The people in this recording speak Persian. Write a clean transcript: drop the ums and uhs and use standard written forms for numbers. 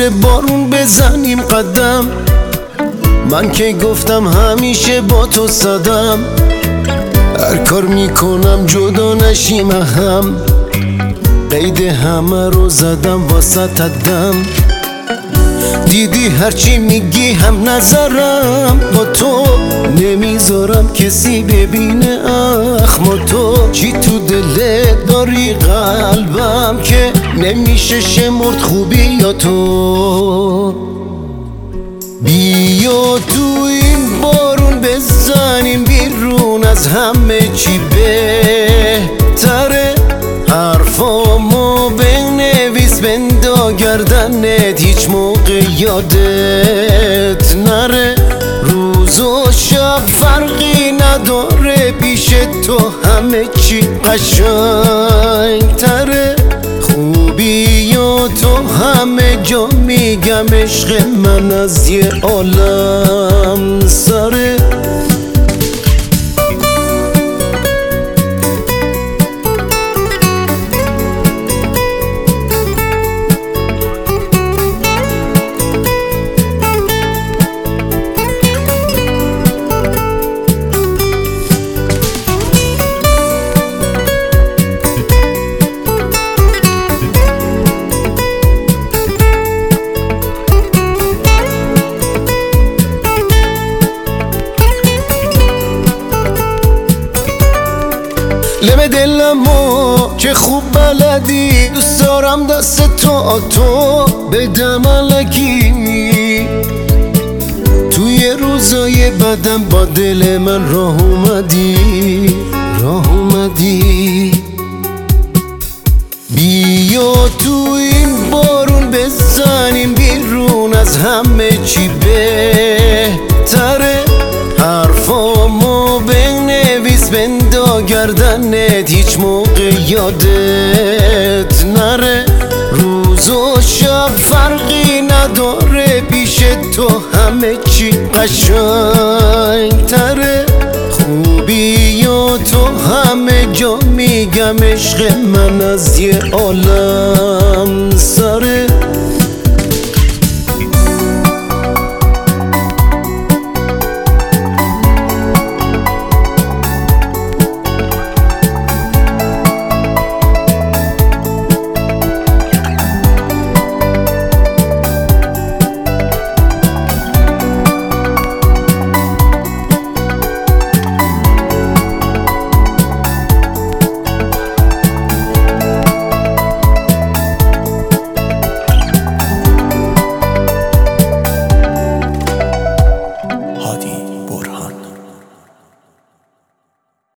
مثل بارون بزنیم قدم. من که گفتم همیشه با تو صدم، هر کار میکنم جدا نشیم هم. قید همه رو زدم واسه دم. دیدی هرچی میگی هم نظرم، با تو نمیذارم کسی ببینه اخم. تو چی تو دلت داری قلبم که نمیشه شمرد خوبی یا تو. بیا تو این بارون بزنیم بیرون، از همه چی بهتره. حرفامو بنویس بندا گردنت، هیچ موقع یادت نره. روز و شب فرقی نداره، پیش تو همه چی قشنگ تره. خوبی و تو همه جا میگم، عشق من از یه عالم سره. لب دلمو چه خوب بلدی، دوست دارم دست تو بدم الکی. توی روزای بدم با دل من راه اومدی. بیا تو این بارون بزنیم بیرون، از همه چی بهتره. حرفامو بنویس بندا گردنت، هیچ موقع یادت نره. روز و شب فرقی نداره، پیش تو همه چی قشنگ تره. خوبی و تو همه جا میگم، عشق من از یه عالم سره.